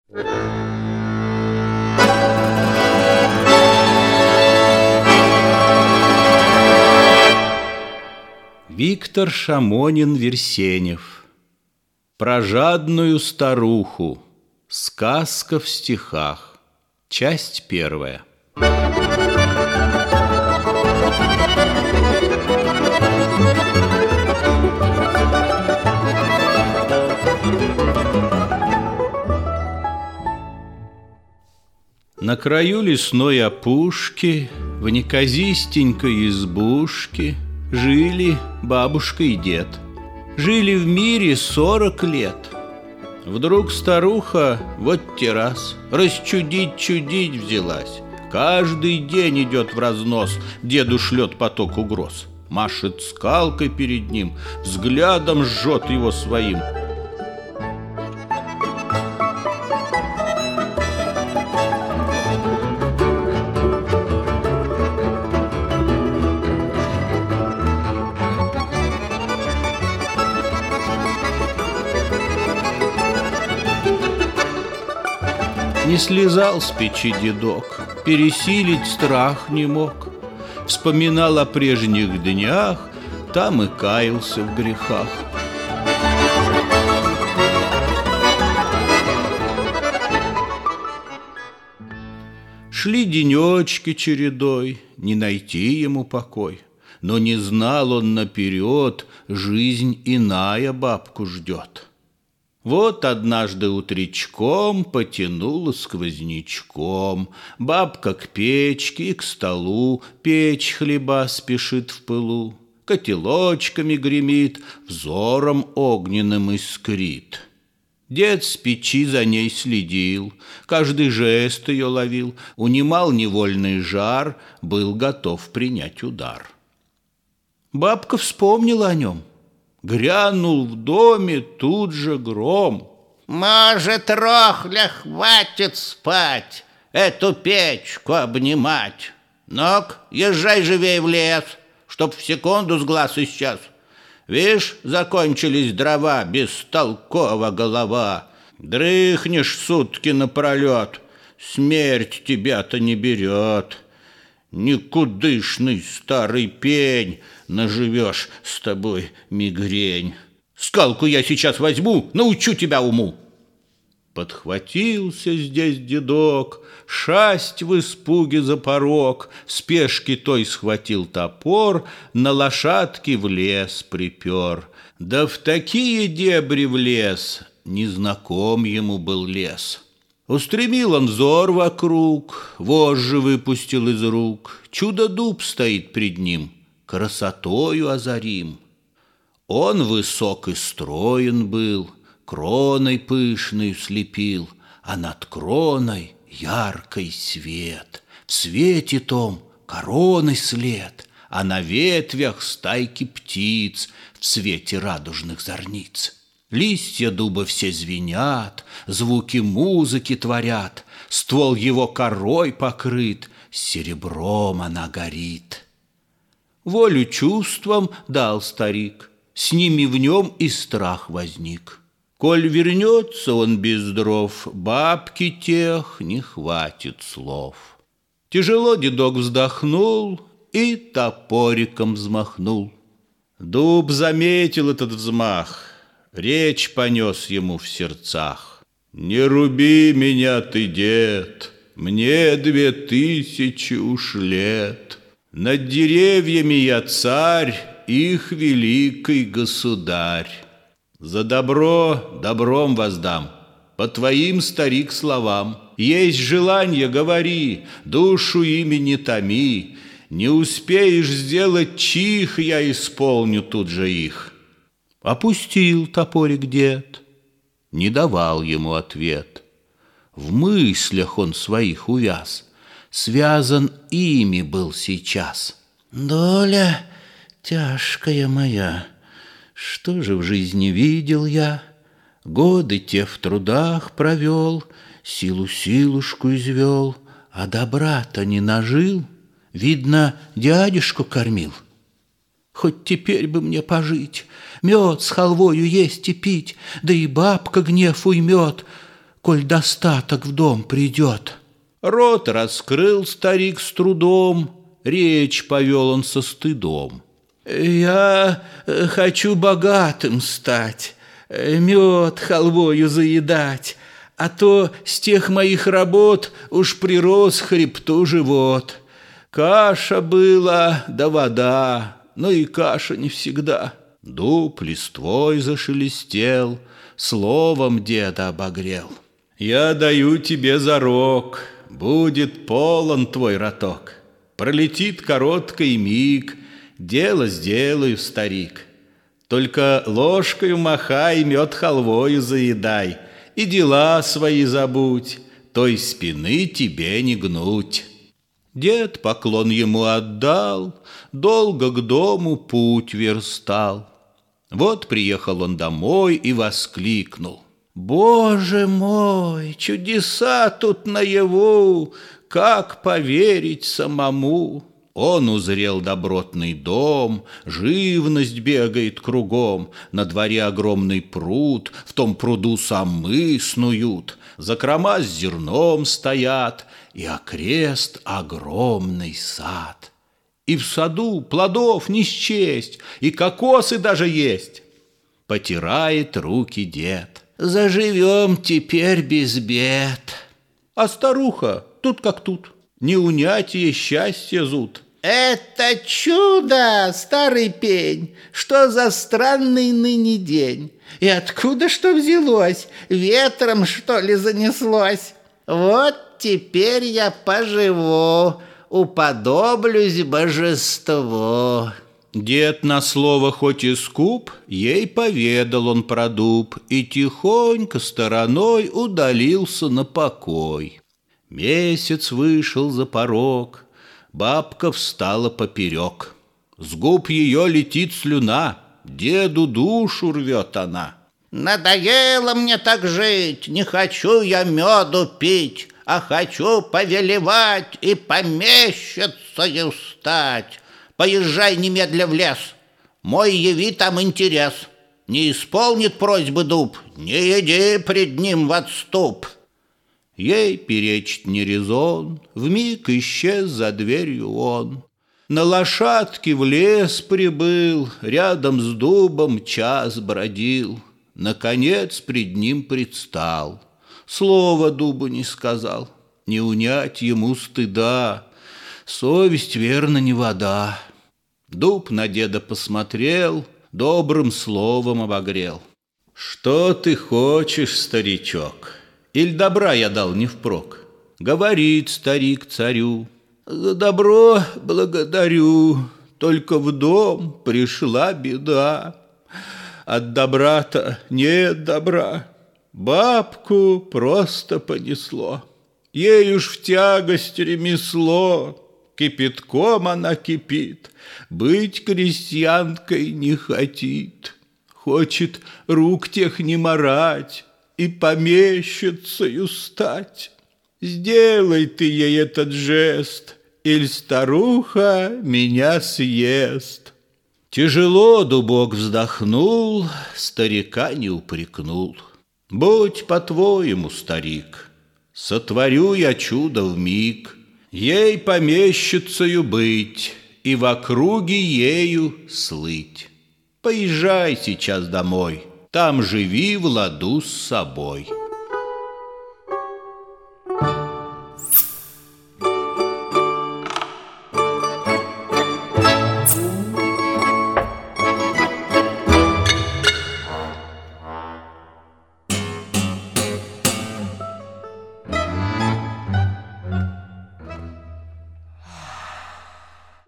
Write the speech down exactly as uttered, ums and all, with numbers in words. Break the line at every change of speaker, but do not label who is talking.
Виктор Шамонин-Версенев. Про жадную старуху. Сказка в стихах. Часть первая. На краю лесной опушки, в неказистенькой избушке, жили бабушка и дед. Жили в мире сорок лет. Вдруг старуха, вот те раз, расчудить-чудить взялась. Каждый день идет в разнос, деду шлет поток угроз. Машет скалкой перед ним, взглядом жжет его своим. Не слезал с печи дедок, пересилить страх не мог. Вспоминал о прежних днях, там и каялся в грехах. Шли денечки чередой, не найти ему покой. Но не знал он наперед, жизнь иная бабку ждет. Вот однажды утречком потянуло сквознячком. Бабка к печке и к столу, печь хлеба спешит в пылу. Котелочками гремит, взором огненным искрит. Дед с печи за ней следил, каждый жест ее ловил, унимал невольный жар, был готов принять удар. Бабка вспомнила о нем. Грянул в доме тут же гром.
Может, Рохля, хватит спать, эту печку обнимать. Ну-ка, езжай живей в лес, чтоб в секунду с глаз исчез. Вишь, закончились дрова, бестолкова голова. Дрыхнешь сутки напролет, смерть тебя-то не берет. Никудышный старый пень, наживешь с тобой мигрень. Скалку я сейчас возьму, научу тебя уму.
Подхватился здесь дедок, шасть в испуге за порог, в спешке той схватил топор, на лошадке в лес припер. Да в такие дебри влез, незнаком ему был лес. Устремил он взор вокруг, вожжи выпустил из рук. Чудо-дуб стоит пред ним, красотою озарим. Он высок и строен был, кроной пышной слепил, а над кроной яркий свет. В свете том короны след, а на ветвях стайки птиц в свете радужных зорниц. Листья дуба все звенят, звуки музыки творят, ствол его корой покрыт, серебром она горит. Волю чувствам дал старик, с ними в нем и страх возник. Коль вернется он без дров, бабки тех не хватит слов. Тяжело дедок вздохнул и топориком взмахнул. Дуб заметил этот взмах, речь понес ему в сердцах. «Не руби меня ты, дед, мне две тысячи уж лет. Над деревьями я царь, их великий государь. За добро добром воздам, по твоим, старик, словам. Есть желание, говори, душу ими не томи. Не успеешь сделать чих, я исполню тут же их». Опустил топорик дед, не давал ему ответ. В мыслях он своих увяз, связан ими был сейчас. «Доля тяжкая моя, что же в жизни видел я? Годы те в трудах провел, силу-силушку извел, а добра-то не нажил, видно, дядюшку кормил. Хоть теперь бы мне пожить, мед с халвою есть и пить, да и бабка гнев уймет. коль достаток в дом придет. Рот раскрыл старик с трудом, речь повел он со стыдом. Я хочу богатым стать, мед халвою заедать, а то с тех моих работ уж прирос хребту живот. Каша была, да вода, но и каша не всегда. Дуб листвой зашелестел, словом деда обогрел. Я даю тебе зарок, будет полон твой роток. Пролетит короткий миг, дело сделаю, старик. Только ложкою махай, мед халвою заедай, и дела свои забудь, той спины тебе не гнуть. Дед поклон ему отдал, долго к дому путь верстал. Вот приехал он домой и воскликнул: «Боже мой, чудеса тут наяву, как поверить самому!» Он узрел добротный дом, живность бегает кругом, на дворе огромный пруд, в том пруду самы снуют, закрома с зерном стоят, и окрест огромный сад. И в саду плодов не счесть, и кокосы даже есть. Потирает руки дед: «Заживем теперь без бед». А старуха тут как тут, не унять ей счастье зуд.
Это чудо, старый пень, что за странный ныне день? И откуда что взялось? Ветром, что ли, занеслось? Вот теперь я поживу, уподоблюсь божеству.
Дед на слово хоть и скуп, ей поведал он про дуб и тихонько стороной удалился на покой. Месяц вышел за порог, бабка встала поперек. С губ ее летит слюна, деду душу рвет она.
Надоело мне так жить, не хочу я меду пить, а хочу повелевать и помещицею стать. Поезжай немедля в лес, мой яви там интерес. Не исполнит просьбы дуб, не иди пред ним в отступ.
Ей перечить не резон, вмиг исчез за дверью он. На лошадке в лес прибыл, рядом с дубом час бродил. Наконец пред ним предстал, слова дубу не сказал, не унять ему стыда, совесть верно не вода. Дуб на деда посмотрел, добрым словом обогрел. Что ты хочешь, старичок? Иль добра я дал не впрок? Говорит старик царю: за добро благодарю, только в дом пришла беда. От добра-то нет добра, бабку просто понесло. Ей уж в тягость ремесло, кипятком она кипит, быть крестьянкой не хотит. Хочет рук тех не марать и помещицею стать. Сделай ты ей этот жест, иль старуха меня съест. Тяжело дубок вздохнул, старика не упрекнул. Будь по-твоему, старик, сотворю я чудо вмиг, ей помещицею быть и в округе ею слыть. Поезжай сейчас домой, там живи в ладу с собой.
Thank you.